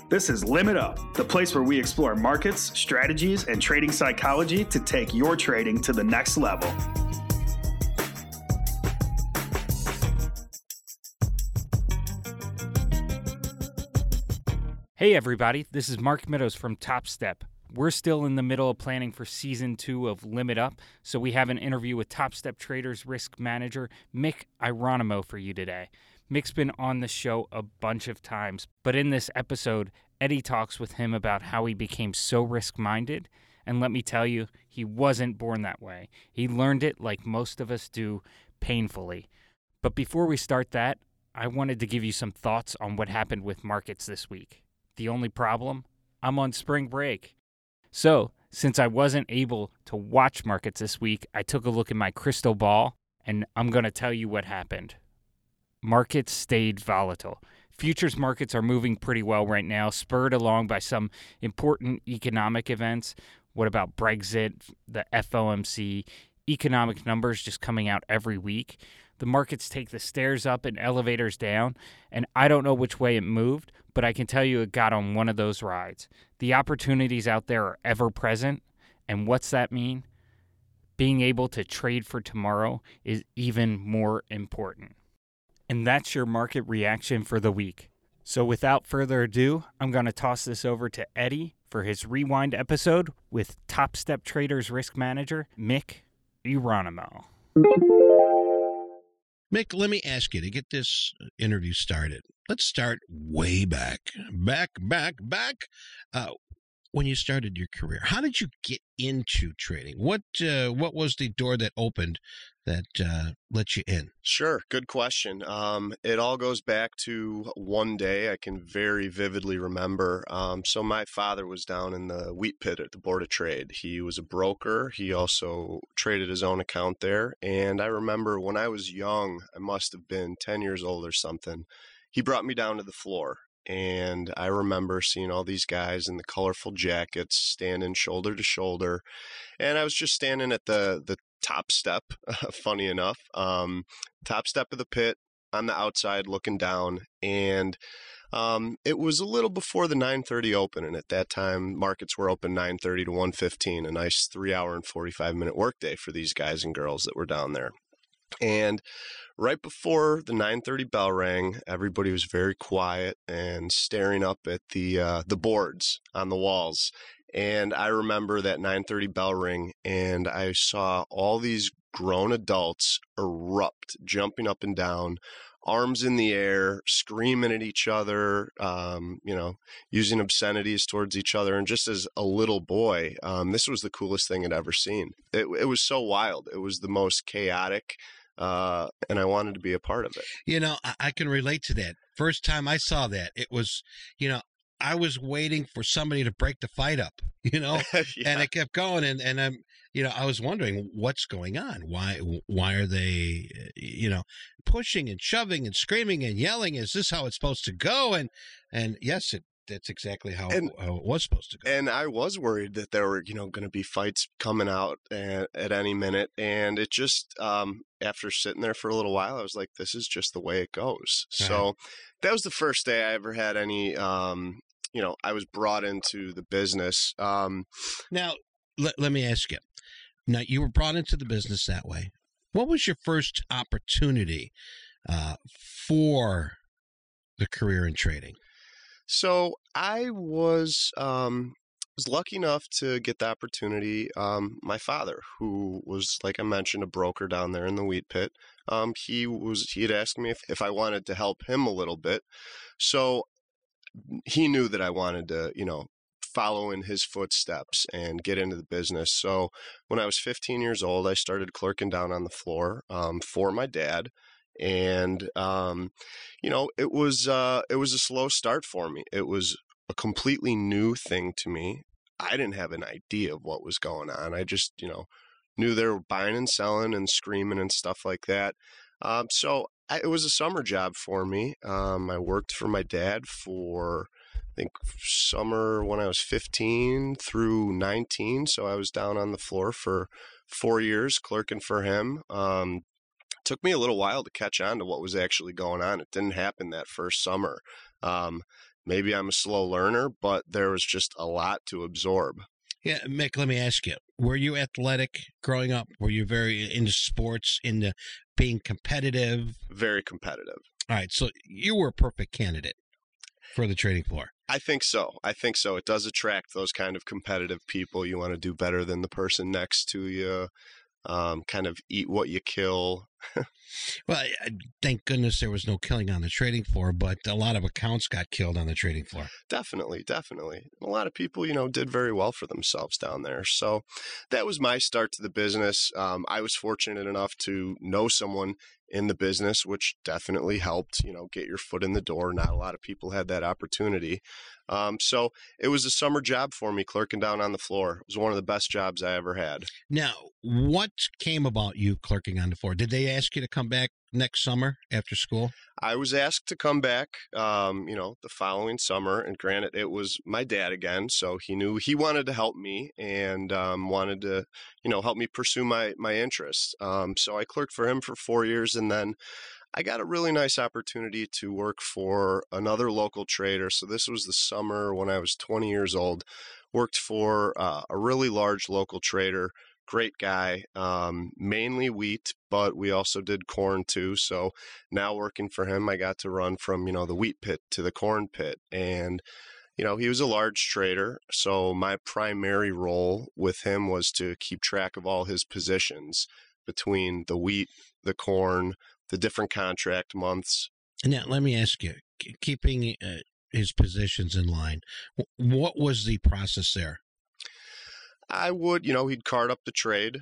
This is Limit Up, the place where we explore markets, strategies, and trading psychology to take your trading to the next level. Hey everybody, this is Mark Meadows from Top Step. We're still in the middle of planning for Season 2 of Limit Up, so we have an interview with Top Step Traders risk manager Mick Ironimo for you today. Mick's been on the show a bunch of times, but in this episode, Eddie talks with him about how he became so risk-minded, and let me tell you, he wasn't born that way. He learned it like most of us do, painfully. But before we start that, I wanted to give you some thoughts on what happened with markets this week. The only problem? I'm on spring break. So, since I wasn't able to watch markets this week, I took a look at my crystal ball, and I'm going to tell you what happened. Markets stayed volatile. Futures markets are moving pretty well right now, spurred along by some important economic events. What about Brexit, the FOMC, economic numbers just coming out every week? The markets take the stairs up and elevators down, and I don't know which way it moved, but I can tell you it got on one of those rides. The opportunities out there are ever present, and what's that mean? Being able to trade for tomorrow is even more important. And that's your market reaction for the week. So without further ado, I'm going to toss this over to Eddie for his rewind episode with Top Step Traders risk manager Mick Ironimo. Mick, let me ask you to get this interview started. Let's start way back. When you started your career, how did you get into trading? What was the door that opened that let you in? Sure. Good question. It all goes back to one day I can very vividly remember. So my father was down in the wheat pit at the Board of Trade. He was a broker. He also traded his own account there. And I remember when I was young, I must have been 10 years old or something, he brought me down to the floor. And I remember seeing all these guys in the colorful jackets standing shoulder to shoulder. And I was just standing at the top step, funny enough, top step of the pit on the outside looking down. And it was a little before the 9:30 open. And at that time, markets were open 9:30 to 1:15, a nice 3-hour and 45-minute workday for these guys and girls that were down there. And right before the 9:30 bell rang, everybody was very quiet and staring up at the boards on the walls. And I remember that 9:30 bell ring, and I saw all these grown adults erupt, jumping up and down, arms in the air, screaming at each other, using obscenities towards each other. And just as a little boy, this was the coolest thing I'd ever seen. It was so wild. It was the most chaotic. And I wanted to be a part of it. You know, I can relate to that. First time I saw that, it was, I was waiting for somebody to break the fight up, Yeah. And it kept going. And I'm, I was wondering what's going on. Why are they, pushing and shoving and screaming and yelling? Is this how it's supposed to go? And yes, that's exactly how it was supposed to go. And I was worried that there were, going to be fights coming out at any minute. And it just, after sitting there for a little while, I was like, this is just the way it goes. Right. So that was the first day I ever had any, I was brought into the business. Now, let me ask you. Now, you were brought into the business that way. What was your first opportunity for the career in trading? So I was lucky enough to get the opportunity. My father, who was, like I mentioned, a broker down there in the wheat pit, he had asked me if I wanted to help him a little bit. So he knew that I wanted to, follow in his footsteps and get into the business. So when I was 15 years old, I started clerking down on the floor for my dad. And, it was a slow start for me. It was a completely new thing to me. I didn't have an idea of what was going on. I just, knew they were buying and selling and screaming and stuff like that. It was a summer job for me. I worked for my dad for, I think, summer when I was 15 through 19. So I was down on the floor for 4 years clerking for him. Took me a little while to catch on to what was actually going on. It didn't happen that first summer. maybe I'm a slow learner, but there was just a lot to absorb. Yeah, Mick, let me ask you, were you athletic growing up? Were you very into sports, into being competitive? Very competitive. All right, so you were a perfect candidate for the trading floor. I think so. It does attract those kind of competitive people. You want to do better than the person next to you, kind of eat what you kill. Well, thank goodness there was no killing on the trading floor, but a lot of accounts got killed on the trading floor. Definitely. A lot of people, did very well for themselves down there. So that was my start to the business. I was fortunate enough to know someone in the business, which definitely helped, get your foot in the door. Not a lot of people had that opportunity. So it was a summer job for me, clerking down on the floor. It was one of the best jobs I ever had. Now, what came about you clerking on the floor? Did they ask you to come back next summer after school? I was asked to come back, the following summer. And granted, it was my dad again. So he knew he wanted to help me and wanted to, help me pursue my interests. So I clerked for him for 4 years. And then I got a really nice opportunity to work for another local trader. So this was the summer when I was 20 years old. Worked for a really large local trader. Great guy, mainly wheat, but we also did corn too. So now working for him, I got to run from, the wheat pit to the corn pit. And, he was a large trader. So my primary role with him was to keep track of all his positions between the wheat, the corn, the different contract months. Now, let me ask you, keeping his positions in line, what was the process there? I would, he'd card up the trade.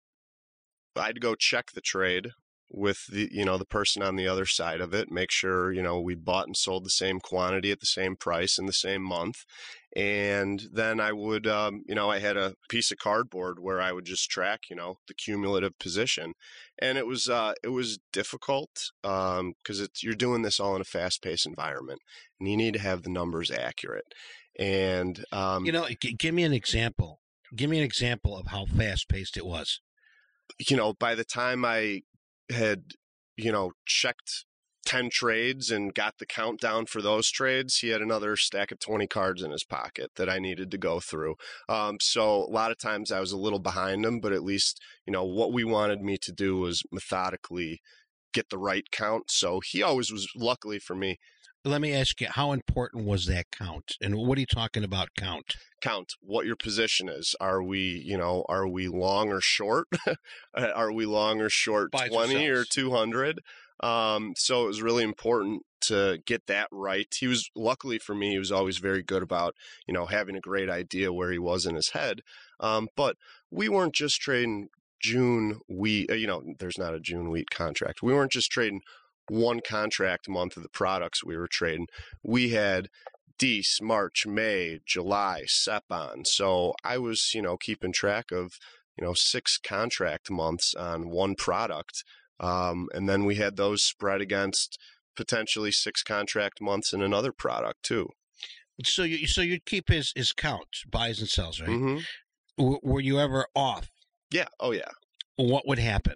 I'd go check the trade with the, the person on the other side of it, make sure, we bought and sold the same quantity at the same price in the same month. And then I would, I had a piece of cardboard where I would just track, the cumulative position. And it was difficult because you're doing this all in a fast-paced environment, and you need to have the numbers accurate. And, give me an example. Give me an example of how fast-paced it was. By the time I had, checked 10 trades and got the countdown for those trades, he had another stack of 20 cards in his pocket that I needed to go through. So a lot of times I was a little behind him, but at least, what we wanted me to do was methodically get the right count. So he always was, luckily for me. Let me ask you, how important was that count? And what are you talking about count? Count what your position is. Are we long or short? Are we long or short 20 or 200? So it was really important to get that right. Luckily for me, he was always very good about, having a great idea where he was in his head. But we weren't just trading June wheat, there's not a June wheat contract. We weren't just trading one contract month of the products we were trading. We had Dees, March, May, July, Sepon. So I was, keeping track of, 6 contract months on one product. And then we had those spread against potentially 6 contract months in another product too. So you'd keep his count, buys and sells, right? Mm-hmm. Were you ever off? Yeah. Oh yeah. What would happen?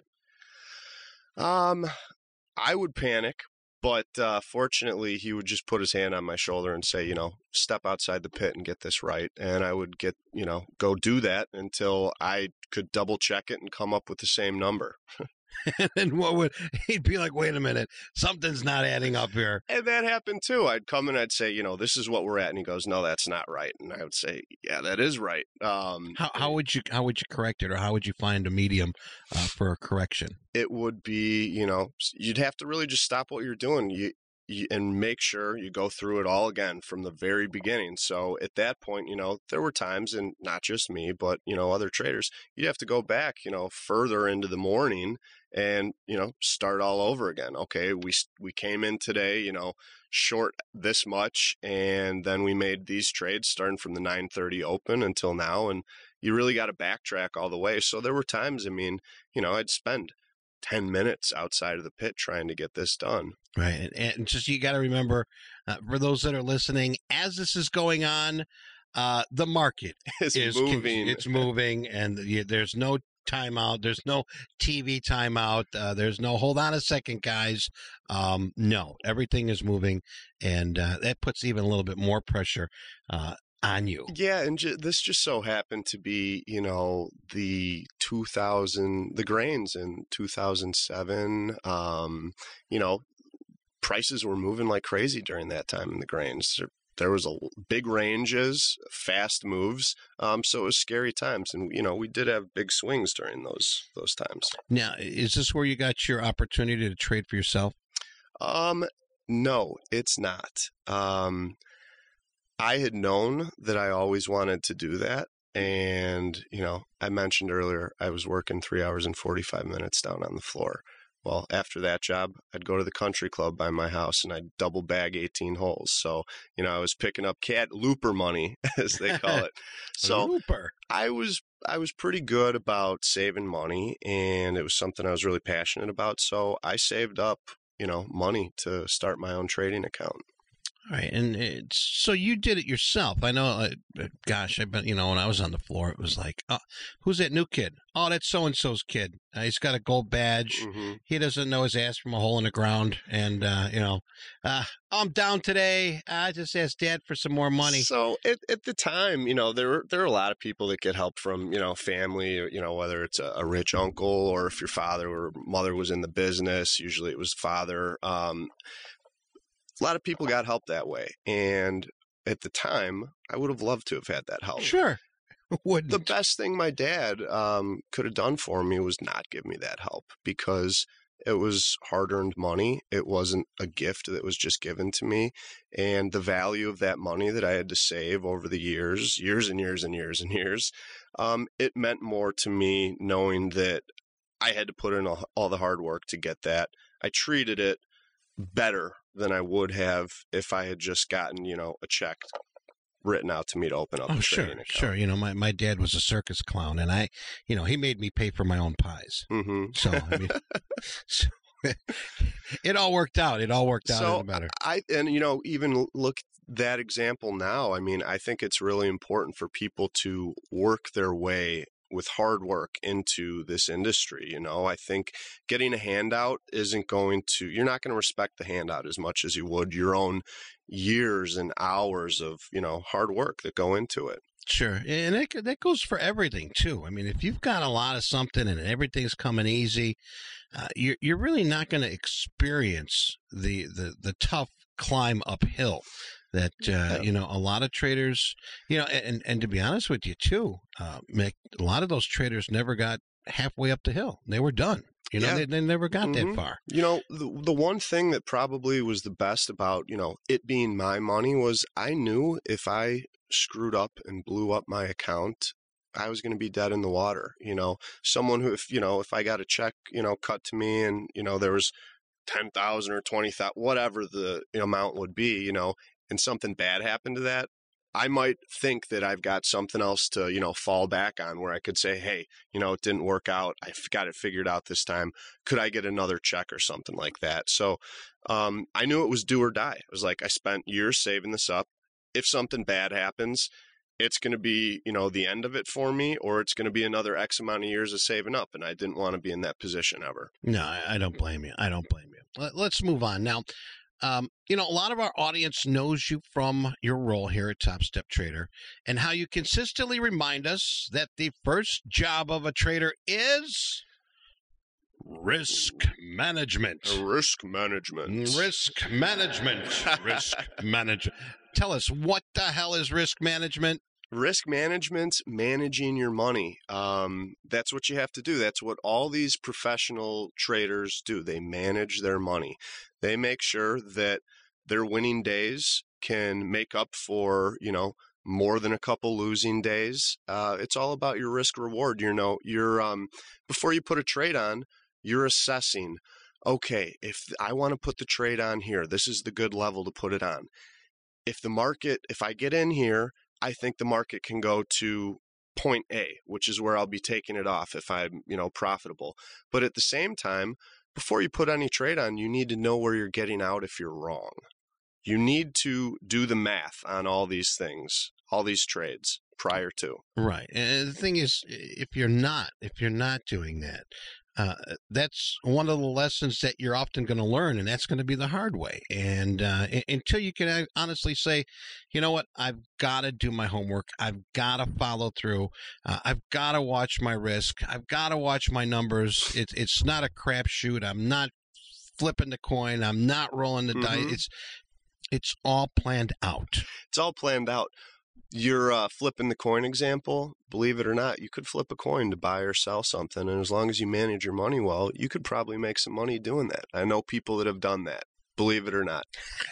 I would panic, but fortunately, he would just put his hand on my shoulder and say, step outside the pit and get this right. And I would go do that until I could double check it and come up with the same number. And he'd be like, wait a minute, something's not adding up here. And that happened too. I'd come and I'd say, this is what we're at. And he goes, no, that's not right. And I would say, yeah, that is right. How would you correct it, or how would you find a medium for a correction? It would be, you'd have to really just stop what you're doing. And make sure you go through it all again from the very beginning. So at that point, there were times, and not just me, but, other traders, you'd have to go back, further into the morning and, start all over again. Okay, we came in today, short this much, and then we made these trades starting from the 9:30 open until now. And you really got to backtrack all the way. So there were times, I'd spend 10 minutes outside of the pit trying to get this done. Right. And just, you got to remember, for those that are listening, as this is going on, the market is moving. It's moving, and there's no timeout. There's no TV timeout. There's no hold on a second, guys. No, everything is moving, and that puts even a little bit more pressure on you. Yeah, and this just so happened to be, the grains in 2007. Prices were moving like crazy during that time in the grains. There was big ranges, fast moves, so it was scary times, and we did have big swings during those times. Now, is this where you got your opportunity to trade for yourself? No, it's not. I had known that I always wanted to do that. And, I mentioned earlier, I was working 3 hours and 45 minutes down on the floor. Well, after that job, I'd go to the country club by my house and I'd double bag 18 holes. So, I was picking up looper money, as they call it. So Looper. I was pretty good about saving money, and it was something I was really passionate about. So I saved up, money to start my own trading account. All right, and so you did it yourself. I know, gosh, I bet, when I was on the floor, it was like, oh, who's that new kid? Oh, that's so-and-so's kid. He's got a gold badge. Mm-hmm. He doesn't know his ass from a hole in the ground. And, I'm down today. I just asked Dad for some more money. So at the time, there are a lot of people that get help from, family, whether it's a rich uncle or if your father or mother was in the business, usually it was father. A lot of people got help that way. And at the time, I would have loved to have had that help. Sure. Wouldn't. The best thing my dad could have done for me was not give me that help, because it was hard-earned money. It wasn't a gift that was just given to me. And the value of that money that I had to save over the years and years and years and years, it meant more to me knowing that I had to put in all the hard work to get that. I treated it better than I would have if I had just gotten, a check written out to me to open up a trading account. Sure. My dad was a circus clown, and he made me pay for my own pies. Mm-hmm. So, it all worked out. It all worked out in the better. Even look at that example now. I think it's really important for people to work their way with hard work into this industry. I think getting a handout you're not going to respect the handout as much as you would your own years and hours of, hard work that go into it. Sure. And that goes for everything too. If you've got a lot of something and everything's coming easy, you're really not going to experience the tough climb uphill that, a lot of traders, and to be honest with you too, Mick, a lot of those traders never got halfway up the hill. They were done. They never got that far. The one thing that probably was the best about, it being my money was I knew if I screwed up and blew up my account, I was going to be dead in the water. Someone who, if I got a check, cut to me and, there was 10,000 or 20,000, whatever the amount would be, and something bad happened to that, I might think that I've got something else to, fall back on where I could say, hey, it didn't work out. I got it figured out this time. Could I get another check or something like that? So I knew it was do or die. It was like I spent years saving this up. If something bad happens, it's going to be, the end of it for me, or it's going to be another X amount of years of saving up. And I didn't want to be in that position ever. No, I don't blame you. Let's move on. Now, a lot of our audience knows you from your role here at Top Step Trader and how you consistently remind us that the first job of a trader is risk management. Risk management. Risk management. Risk management. Tell us, what the hell is risk management? Risk management's managing your money. That's what you have to do. That's what all these professional traders do. They manage their money. They make sure that their winning days can make up for, more than a couple losing days. It's all about your risk reward. You're before you put a trade on, you're assessing, okay, if I want to put the trade on here, this is the good level to put it on. If I get in here, I think the market can go to point A, which is where I'll be taking it off if I'm, profitable. But at the same time, before you put any trade on, you need to know where you're getting out if you're wrong. You need to do the math on all these things, all these trades prior to. Right. And the thing is, if you're not doing that, that's one of the lessons that you're often going to learn, and that's going to be the hard way. And until you can honestly say, you know what, I've got to do my homework. I've got to follow through. I've got to watch my risk. I've got to watch my numbers. It's not a crapshoot. I'm not flipping the coin. I'm not rolling the dice. It's all planned out. It's all planned out. Your flipping the coin example, believe it or not, you could flip a coin to buy or sell something, and as long as you manage your money well, you could probably make some money doing that. I know people that have done that, believe it or not.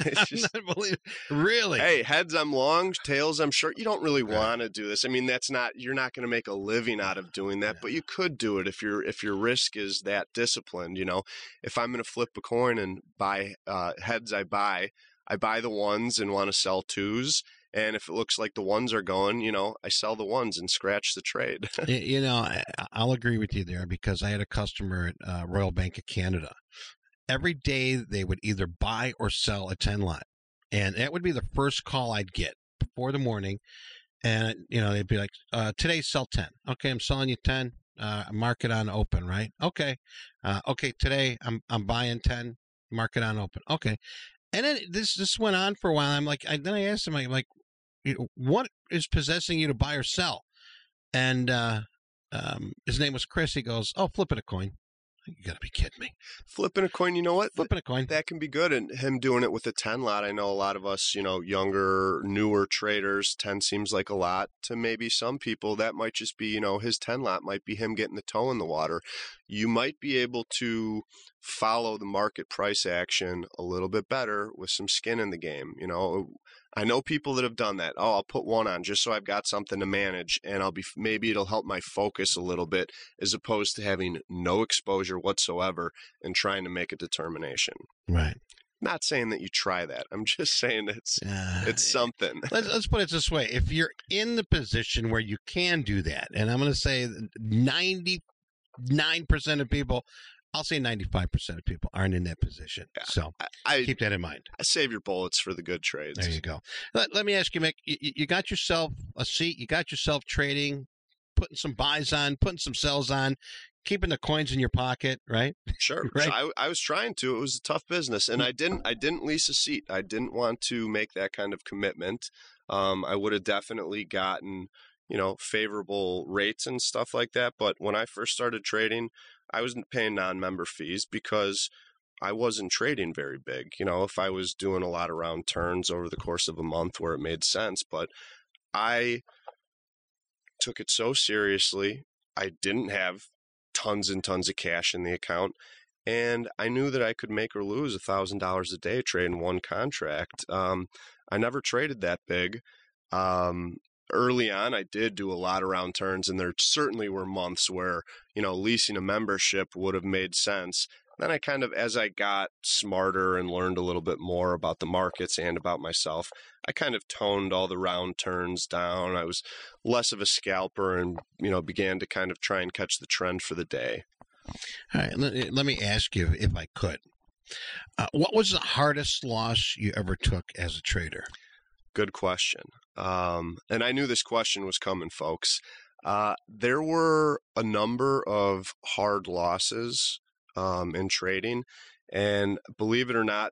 Really? Hey, heads I'm long, tails I'm short. You don't really want to do this. I mean, you're not going to make a living out of doing that, but you could do it if your risk is that disciplined. You know, if I'm going to flip a coin and buy heads, I buy the ones and want to sell twos. And if it looks like the ones are going, you know, I sell the ones and scratch the trade. You know, I'll agree with you there, because I had a customer at Royal Bank of Canada. Every day they would either buy or sell a 10 lot. And that would be the first call I'd get before the morning. And, you know, they'd be like, today sell 10. Okay, I'm selling you 10. Market on open, right? Okay. Okay, today I'm buying 10. Market on open. Okay. And then this went on for a while. I'm like, then I asked him, I'm like, what is possessing you to buy or sell? And his name was Chris. He goes, oh, flipping a coin. You got to be kidding me. Flipping a coin, you know what? Flipping a coin. That can be good. And him doing it with a 10 lot, I know a lot of us, you know, younger, newer traders, 10 seems like a lot to maybe some people. That might just be, you know, his 10 lot might be him getting the toe in the water. You might be able to follow the market price action a little bit better with some skin in the game. You know, I know people that have done that. Oh, I'll put one on just so I've got something to manage, and maybe it'll help my focus a little bit, as opposed to having no exposure whatsoever and trying to make a determination. Right. Not saying that you try that. I'm just saying it's something. Let's put it this way. If you're in the position where you can do that, and I'm going to say 99% of people, I'll say 95% of people aren't in that position. Yeah, so keep that in mind. I save your bullets for the good trades. There you go. Let me ask you, Mick, you got yourself a seat. You got yourself trading, putting some buys on, putting some sells on, keeping the coins in your pocket, right? Sure. Right? I was trying to. It was a tough business, and I didn't lease a seat. I didn't want to make that kind of commitment. I would have definitely gotten, you know, favorable rates and stuff like that. But when I first started trading, I wasn't paying non-member fees because I wasn't trading very big. You know, if I was doing a lot of round turns over the course of a month where it made sense, but I took it so seriously. I didn't have tons and tons of cash in the account, and I knew that I could make or lose $1,000 a day trading one contract. I never traded that big. Early on, I did do a lot of round turns, and there certainly were months where, you know, leasing a membership would have made sense. Then I kind of, as I got smarter and learned a little bit more about the markets and about myself, I kind of toned all the round turns down. I was less of a scalper and, you know, began to kind of try and catch the trend for the day. All right, let me ask you, if I could, what was the hardest loss you ever took as a trader? Good question. And I knew this question was coming, folks. There were a number of hard losses in trading, and believe it or not,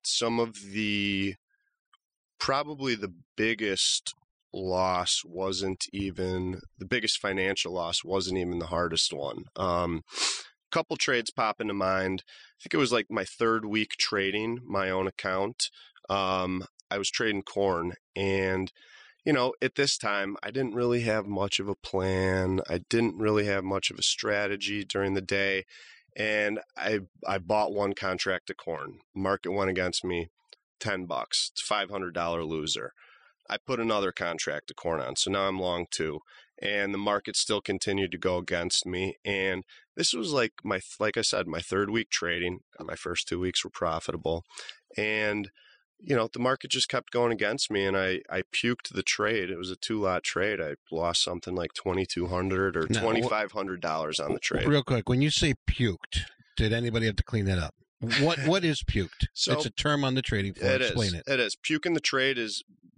probably the biggest loss wasn't even the biggest financial loss, wasn't even the hardest one. Couple trades pop into mind. I think it was like my third week trading my own account. I was trading corn, and you know, at this time, I didn't really have much of a plan. I didn't really have much of a strategy during the day. And I bought one contract of corn. Market went against me, $10. It's a $500 loser. I put another contract of corn on, so now I'm long two. And the market still continued to go against me. And this was like I said, my third week trading. My first 2 weeks were profitable. And you know, the market just kept going against me, and I puked the trade. It was a 2-lot trade. I lost something like $2,200 or $2,500 on the trade. Real quick, when you say puked, did anybody have to clean that up? What is puked? So, it's a term on the trading floor. Explain it. It is. Puking the trade is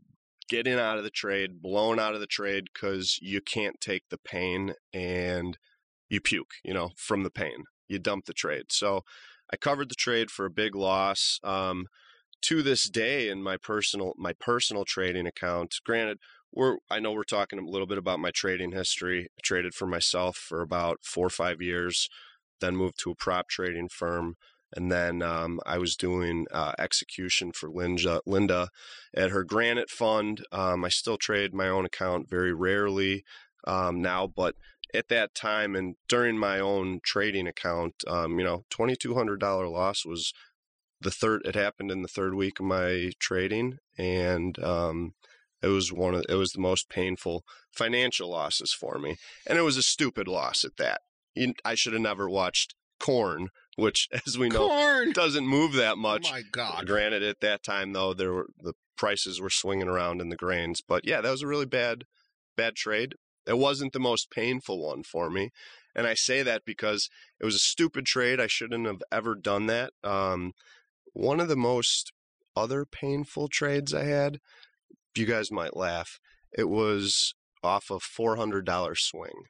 getting out of the trade, blown out of the trade because you can't take the pain and you puke, from the pain. You dump the trade. So I covered the trade for a big loss. To this day in my personal trading account, granted, I know we're talking a little bit about my trading history. I traded for myself for about 4 or 5 years, then moved to a prop trading firm. And then I was doing execution for Linda at her Granite Fund. I still trade my own account very rarely now, but at that time and during my own trading account, $2,200 loss was it happened in the third week of my trading, and it was the most painful financial losses for me, and it was a stupid loss at that. I should have never watched corn, which, as we know, doesn't move that much. Oh my God! Granted, at that time though, the prices were swinging around in the grains, but yeah, that was a really bad trade. It wasn't the most painful one for me, and I say that because it was a stupid trade. I shouldn't have ever done that. One of the most other painful trades I had, you guys might laugh, it was off a $400 swing.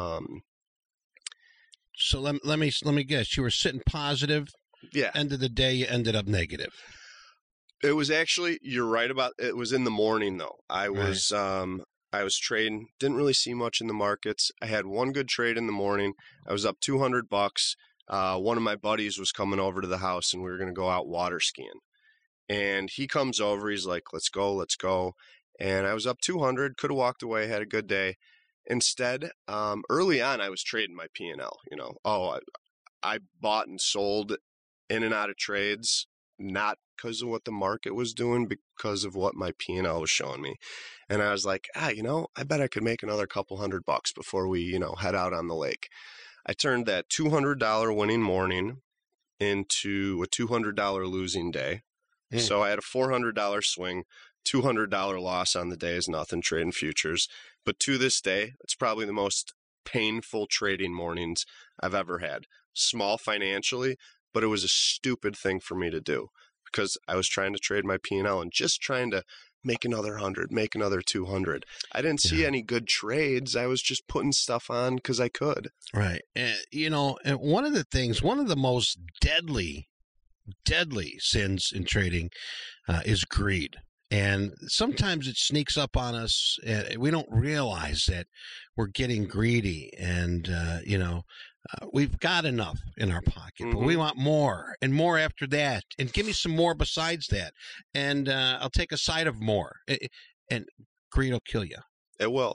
So let me guess. You were sitting positive. Yeah. End of the day, you ended up negative. It was actually, you're right about, it was in the morning though. I was trading, didn't really see much in the markets. I had one good trade in the morning. I was up $200. One of my buddies was coming over to the house and we were going to go out water skiing. And he comes over, he's like, let's go. And I was up 200, could have walked away, had a good day. Instead, early on, I was trading my P&L, I bought and sold in and out of trades, not because of what the market was doing, because of what my P&L was showing me. And I was like, I bet I could make another couple $100 before we, head out on the lake. I turned that $200 winning morning into a $200 losing day. So I had a $400 swing, $200 loss on the day is nothing trading futures. But to this day, it's probably the most painful trading mornings I've ever had. Small financially, but it was a stupid thing for me to do because I was trying to trade my P&L and just trying to make another 100, make another 200. I didn't see any good trades. I was just putting stuff on because I could. Right. And, and one of the most deadly sins in trading is greed. And sometimes it sneaks up on us. We don't realize that we're getting greedy and, we've got enough in our pocket, but we want more and more after that. And give me some more besides that. And I'll take a side of more. And greed will kill you. It will.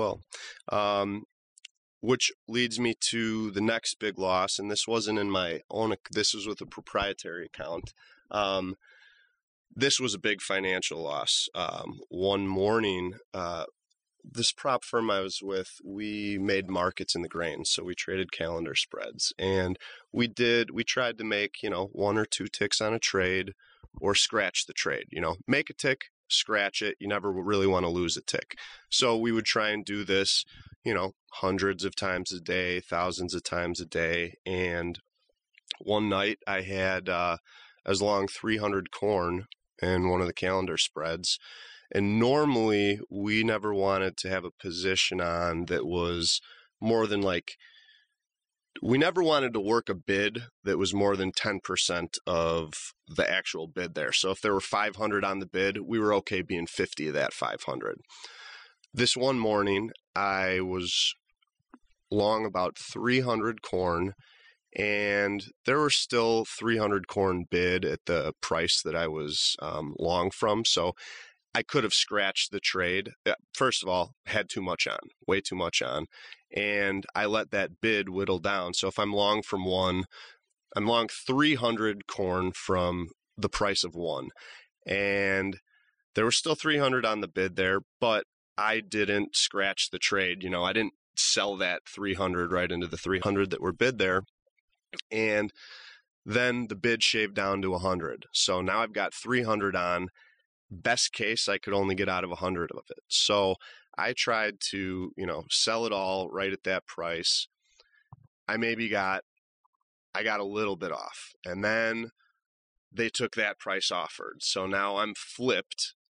Which leads me to the next big loss. And this wasn't in my own, this was with a proprietary account. This was a big financial loss. One morning, this prop firm I was with, we made markets in the grain. So we traded calendar spreads and we tried to make, 1 or 2 ticks on a trade or scratch the trade, make a tick, scratch it. You never really want to lose a tick. So we would try and do this, hundreds of times a day, thousands of times a day. And one night I had as long 300 corn in one of the calendar spreads. And normally we never wanted to have a position on that was more than we never wanted to work a bid that was more than 10% of the actual bid there. So if there were 500 on the bid, we were okay being 50 of that 500. This one morning, I was long about 300 corn, and there were still 300 corn bid at the price that I was long from. So I could have scratched the trade. First of all, had too much on, way too much on. And I let that bid whittle down. So if I'm long from one, I'm long 300 corn from the price of one. And there was still 300 on the bid there, but I didn't scratch the trade. I didn't sell that 300 right into the 300 that were bid there. And then the bid shaved down to 100. So now I've got 300 on. Best case, I could only get out of 100 of it. So I tried to, sell it all right at that price. I got a little bit off. And then they took that price offered. So now I'm flipped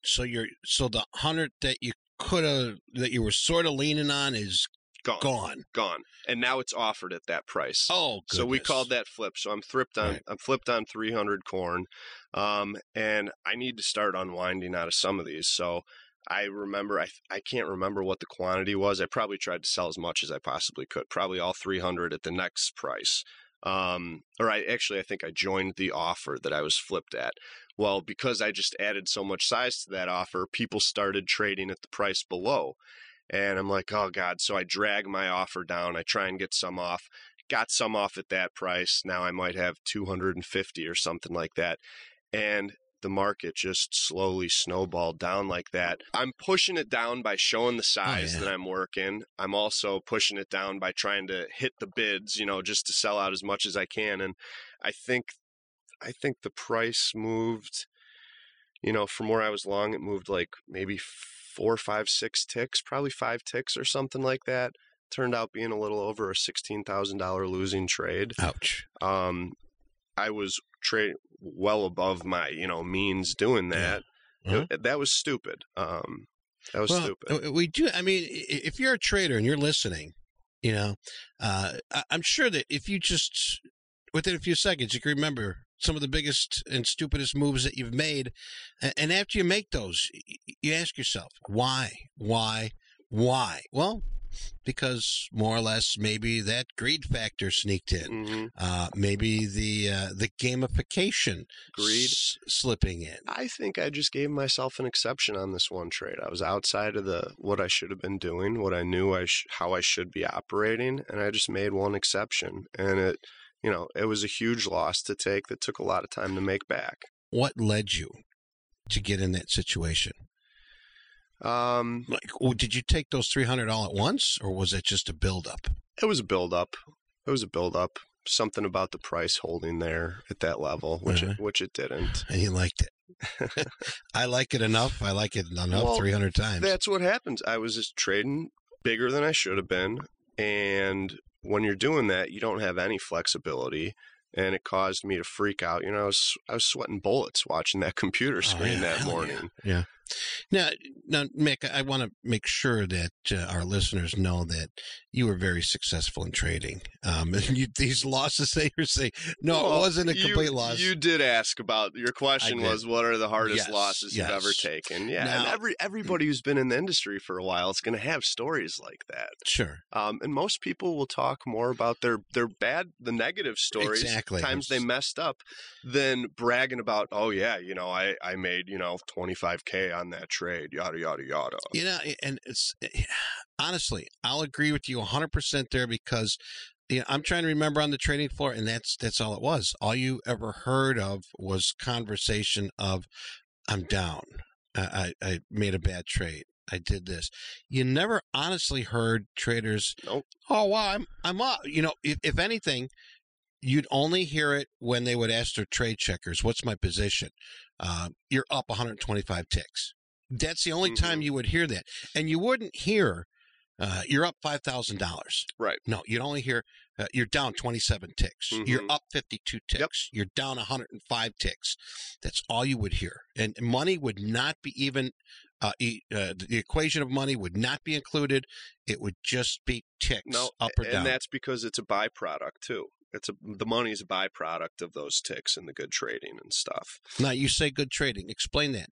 So the 100 that you were sort of leaning on is gone. And now it's offered at that price. Oh, goodness. So we called that flip. So I'm flipped on 300 corn. And I need to start unwinding out of some of these. So I remember, I can't remember what the quantity was. I probably tried to sell as much as I possibly could, probably all 300 at the next price. I think I joined the offer that I was flipped at. Well, because I just added so much size to that offer, people started trading at the price below. And I'm like, oh, God. So I drag my offer down. I try and get some off. Got some off at that price. Now I might have 250 or something like that. And the market just slowly snowballed down like that. I'm pushing it down by showing the size that I'm working. I'm also pushing it down by trying to hit the bids, just to sell out as much as I can. And I think the price moved, from where I was long, it moved like maybe 4, 5, 6 ticks, probably 5 ticks or something like that. Turned out being a little over a $16,000 losing trade. Ouch. I was trading well above my, means doing that. Yeah. Uh-huh. That was stupid. Stupid. We do. I mean, if you're a trader and you're listening, I'm sure that if you just within a few seconds, you can remember some of the biggest and stupidest moves that you've made. And after you make those, you ask yourself, why? Well, because more or less maybe that greed factor sneaked in. Mm-hmm. Maybe the gamification slipping in. I think I just gave myself an exception on this one trade. I was outside of what I should have been doing, what I knew how I should be operating, and I just made one exception. And it was a huge loss to take that took a lot of time to make back. What led you to get in that situation? Did you take those 300 all at once, or was it just a buildup? It was a buildup. Something about the price holding there at that level, which it didn't. And you liked it. I like it enough. I like it enough 300 times. That's what happens. I was just trading bigger than I should have been, and when you're doing that, you don't have any flexibility. And it caused me to freak out. I was sweating bullets watching that computer screen that morning. Yeah. Now, Mick, I want to make sure that our listeners know that you were very successful in trading. These losses that you're saying, it wasn't a complete loss. You did ask about, your question was, what are the hardest losses you've ever taken? Yeah, now, and everybody who's been in the industry for a while is going to have stories like that. Sure. And most people will talk more about their bad, the negative stories, times they messed up, than bragging about, I made, 25K on that trade, yada, yada, yada. And it's honestly, I'll agree with you 100% there, because I'm trying to remember on the trading floor, and that's all it was. All you ever heard of was conversation of, I'm down. I made a bad trade. I did this. You never honestly heard traders, nope. Oh, wow, I'm up. If anything, you'd only hear it when they would ask their trade checkers, what's my position? You're up 125 ticks. That's the only time you would hear that. And you wouldn't hear, you're up $5,000. Right. No, you'd only hear, you're down 27 ticks. Mm-hmm. You're up 52 ticks. Yep. You're down 105 ticks. That's all you would hear. And money would not be even, the equation of money would not be included. It would just be ticks up or down. And that's because it's a byproduct, too. The money is a byproduct of those ticks and the good trading and stuff. Now, you say good trading. Explain that.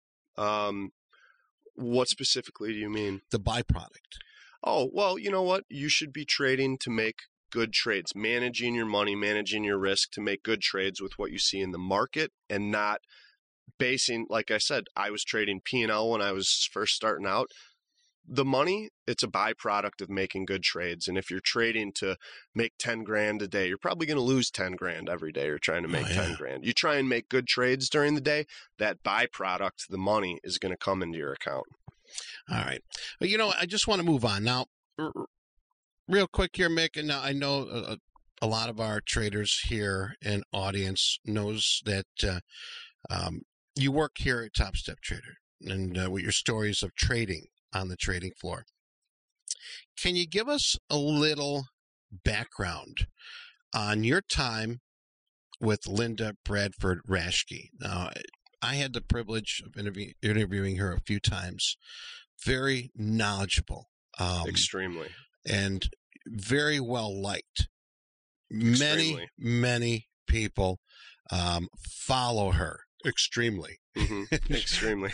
What specifically do you mean? The byproduct. Oh, well, you know what? You should be trading to make good trades, managing your money, managing your risk to make good trades with what you see in the market, and not basing, like I said, I was trading P&L when I was first starting out. The money, it's a byproduct of making good trades. And if you're trading to make 10 grand a day, you're probably going to lose 10 grand every day. You're trying to make 10 grand. You try and make good trades during the day, that byproduct, the money, is going to come into your account. All right. Well, I just want to move on. Now, real quick here, Mick, and I know a lot of our traders here and audience knows that you work here at Top Step Trader, and with your stories of trading on the trading floor. Can you give us a little background on your time with Linda Bradford Raschke? Now, I had the privilege of interviewing her a few times. Very knowledgeable. Extremely. And very well liked. Extremely. Many people follow her. Extremely. Mm-hmm. Extremely.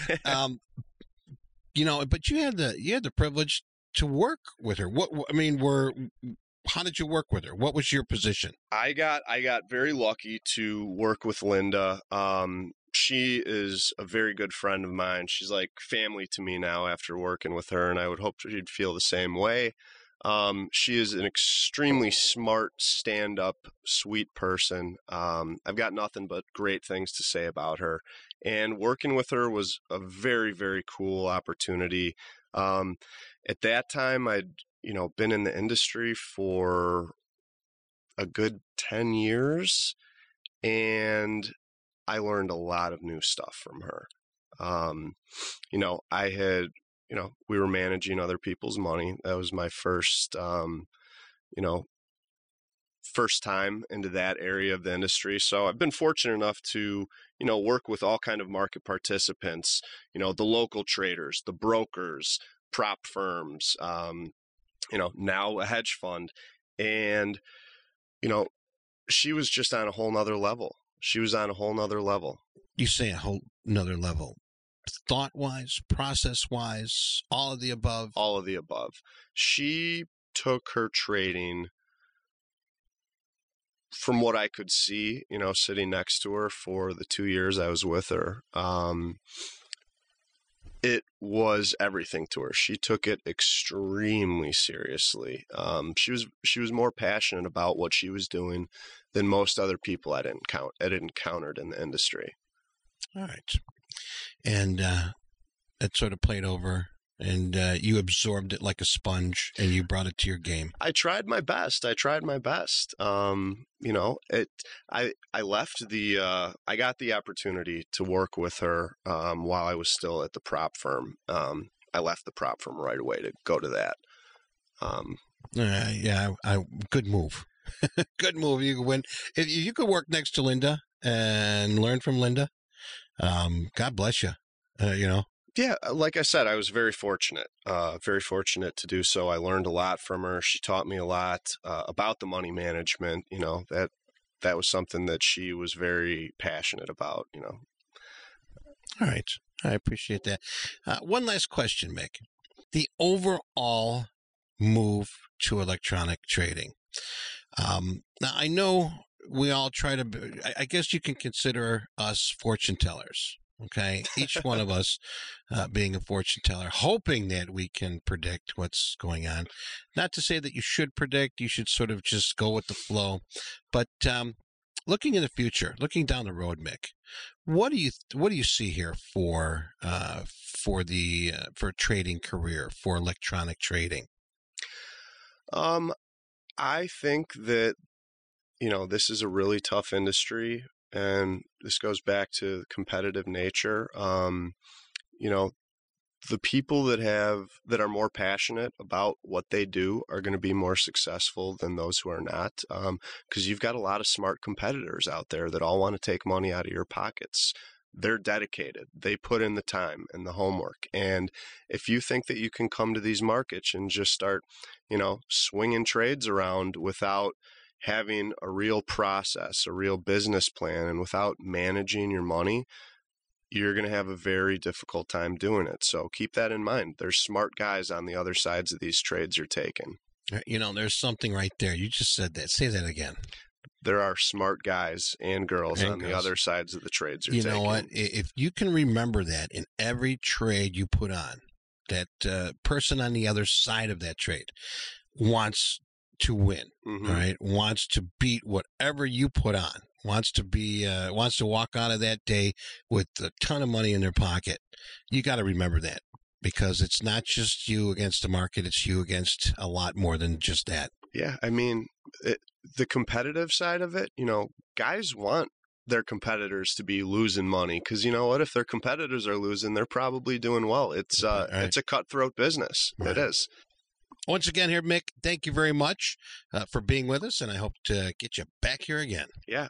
But you had the privilege to work with her. How did you work with her? What was your position? I got very lucky to work with Linda. She is a very good friend of mine. She's like family to me now after working with her, and I would hope she'd feel the same way. She is an extremely smart, stand-up, sweet person. I've got nothing but great things to say about her. And working with her was a very, very cool opportunity. At that time, I'd been in the industry for a good 10 years, and I learned a lot of new stuff from her. I had, we were managing other people's money. That was my first, first time into that area of the industry. So I've been fortunate enough to, work with all kind of market participants, the local traders, the brokers, prop firms, now a hedge fund. And, she was just on a whole nother level. You say a whole nother level. Thought-wise, process-wise, all of the above? All of the above. She took her trading, from what I could see, sitting next to her for the 2 years I was with her, it was everything to her. She took it extremely seriously. She was more passionate about what she was doing than most other people I'd encountered in the industry. All right. And it sort of played over, and you absorbed it like a sponge, and you brought it to your game. I tried my best. I left I got the opportunity to work with her while I was still at the prop firm. I left the prop firm right away to go to that. Good move. Good move. You could win. If you could work next to Linda and learn from Linda, God bless you. Yeah, like I said, I was very fortunate to do so. I learned a lot from her. She taught me a lot about the money management. That was something that she was very passionate about. All right, I appreciate that. One last question, Mick. The overall move to electronic trading. Now, I know we all try to, I guess you can consider us fortune tellers, okay? Each one of us being a fortune teller, hoping that we can predict what's going on. Not to say that you should predict, you should sort of just go with the flow. But looking in the future, looking down the road, Mick, what do you see here for a trading career, for electronic trading? I think that, this is a really tough industry, and this goes back to competitive nature. The people that are more passionate about what they do are going to be more successful than those who are not, because you've got a lot of smart competitors out there that all want to take money out of your pockets. They're dedicated. They put in the time and the homework. And if you think that you can come to these markets and just start, swinging trades around without having a real process, a real business plan, and without managing your money, you're going to have a very difficult time doing it. So keep that in mind. There's smart guys on the other sides of these trades you're taking. There's something right there. You just said that. Say that again. There are smart guys and girls on the other sides of the trades you're taking. You know what? If you can remember that in every trade you put on, that person on the other side of that trade wants to win, mm-hmm. all right? Wants to beat whatever you put on. Wants to walk out of that day with a ton of money in their pocket. You got to remember that, because it's not just you against the market; it's you against a lot more than just that. Yeah, I mean, the competitive side of it, guys want their competitors to be losing money, because you know what? If their competitors are losing, they're probably doing well. It's It's a cutthroat business. Right. It is. Once again here, Mick, thank you very much for being with us, and I hope to get you back here again. Yeah.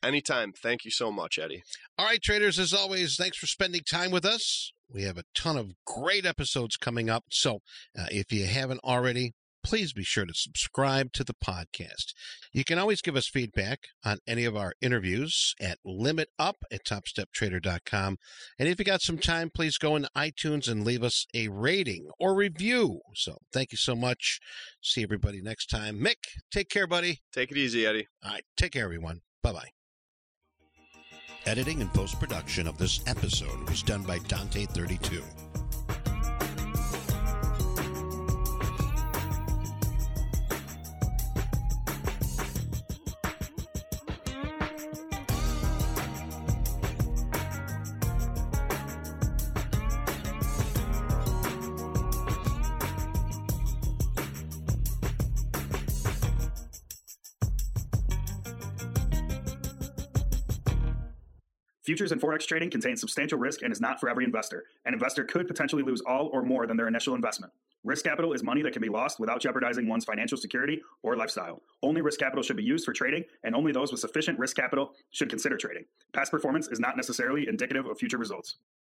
Anytime. Thank you so much, Eddie. All right, traders, as always, thanks for spending time with us. We have a ton of great episodes coming up. So if you haven't already, please be sure to subscribe to the podcast. You can always give us feedback on any of our interviews at limitup@topsteptrader.com. And if you got some time, please go into iTunes and leave us a rating or review. So thank you so much. See everybody next time. Mick, take care, buddy. Take it easy, Eddie. All right, take care, everyone. Bye-bye. Editing and post-production of this episode was done by Dante32. Futures and Forex trading contains substantial risk and is not for every investor. An investor could potentially lose all or more than their initial investment. Risk capital is money that can be lost without jeopardizing one's financial security or lifestyle. Only risk capital should be used for trading, and only those with sufficient risk capital should consider trading. Past performance is not necessarily indicative of future results.